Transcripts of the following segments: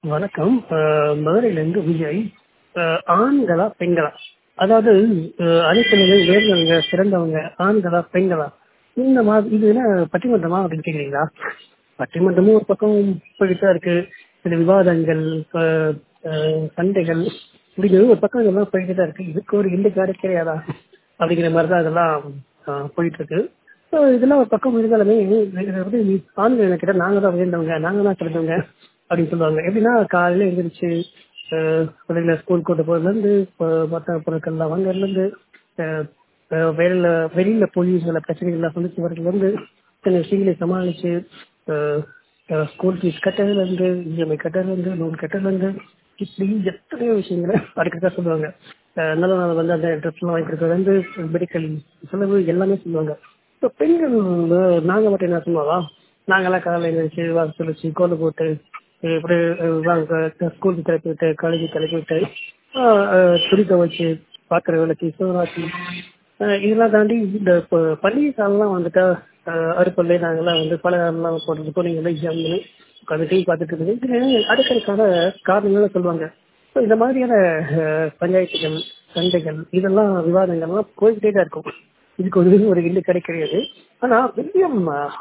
வணக்கம். மதுரையிலேருந்து விஜய். ஆண்களா பெண்களா, அதாவது அனைத்து உயர்ந்தவங்க சிறந்தவங்க ஆண்களா பெண்களா, இந்த மாதிரி இது என்ன பட்டிமன்றமா அப்படின்னு கேக்குறீங்களா? பட்டிமன்றமும் ஒரு பக்கம் போயிட்டு இருக்கு. சில விவாதங்கள், சண்டைகள் அப்படிங்கிறது ஒரு பக்கம் இதெல்லாம் போயிட்டு தான் இருக்கு. இதுக்கு ஒரு இல்லு காடு கிடையாதா அப்படிங்கிற மாதிரி தான் இதெல்லாம் போயிட்டு இருக்கு. ஸோ இதெல்லாம் ஒரு பக்கம் இருந்தாலுமே இது வந்து ஆண்கள் என்ன கேட்டால் நாங்கள் தான் உயர்ந்தவங்க, நாங்கள் தான் சிறந்தவங்க அப்படின்னு சொல்லுவாங்க. எப்படின்னா காலையில எழுந்திரிச்சு பிள்ளைங்களை ஸ்கூல் கூட்டு போறதுலேருந்து மற்ற பொருட்கள்லாம் வாங்கறதுலேருந்து வெளியில வெளியில போய் சில பிரச்சனைகள்லாம் சந்திச்சு வர்றதுலேருந்து சில விஷயங்களை சமாளிச்சு ஸ்கூல் ஃபீஸ் கட்டுறதுலேருந்து இஎம்ஐ கட்டுறதுலேருந்து லோன் கட்டுறதுலேருந்து இப்படி எத்தனையோ விஷயங்களை அடுக்கடுக்கா சொல்லுவாங்க. நல்ல நாள் வந்து அந்த ட்ரெஸ்லாம் வாங்கி கொடுக்கறதுலேருந்து மெடிக்கல் செலவு எல்லாமே சொல்லுவாங்க. இப்போ பெண்கள் நாங்கள் மட்டும் என்ன சொல்லுவாங்களா, நாங்கெல்லாம் காலையில் எழுந்திரிச்சு வாங்க சொல்லிச்சு கோலம் போட்டு இப்படி ஸ்கூலுக்கு கிளப்பி விட்டு காலேஜுக்கு கிளப்பி விட்டு துணி துவைச்சு பாத்திர விளக்கி சோறாக்கி இதெல்லாம் தாண்டி இந்த பண்டிகை காலம்லாம் வந்துட்டா அடுப்பல்ல நாங்கெல்லாம் வந்து பலகாரம்லாம் போடுறது பிள்ளைங்கெல்லாம் ஜம்முன்னு உட்காந்து டீ பார்த்துட்டு இருந்தது. இதுல அடுக்கிறதுக்கான காரணங்களும் சொல்லுவாங்க. ஸோ இந்த மாதிரியான பஞ்சாயத்துகள், சண்டைகள், இதெல்லாம் விவாதங்கள்லாம் போய்கிட்டே தான் இருக்கும். இதுக்கு ஒரு இல்லு கடை கிடையாது. ஆனா வில்லியம்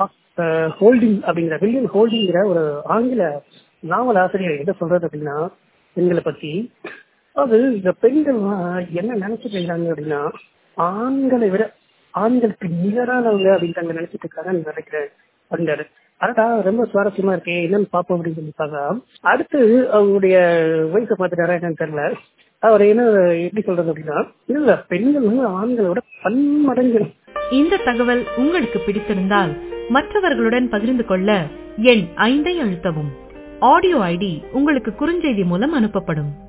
ஹோல்டிங்கிற ஒரு ஆங்கில நாவல் ஆசிரியர் என்ன சொல்றது அப்படின்னா, பெண்களை பத்தி, அது இந்த பெண்கள்லாம் என்ன நினைச்சிட்டு இருக்காங்க அப்படின்னா, ஆண்களை விட ஆண்களுக்கு நிகரானவங்க அப்படின்னு அங்க நினைச்சிட்டு இருக்காங்க நினைக்கிறேன் அப்படின்றாரு. அடடா, ரொம்ப சுவாரஸ்யமா இருக்கே, என்னன்னு பார்ப்போம் அப்படின்னு சொல்லி பார்த்தா, அடுத்து அவங்களுடைய வயசை பார்த்துட்டாரா என்னன்னு தெரியல. அவர் என்ன எப்படி சொல்றது அப்படின்னா, இல்ல பெண்கள் வந்து ஆண்களோட பன்மடங்கு. இந்த தகவல் உங்களுக்கு பிடித்திருந்தால் மற்றவர்களுடன் பகிர்ந்து கொள்ள எண் 5 அழுத்தவும். ஆடியோ ஐடி உங்களுக்கு குறுஞ்செய்தி மூலம் அனுப்பப்படும்.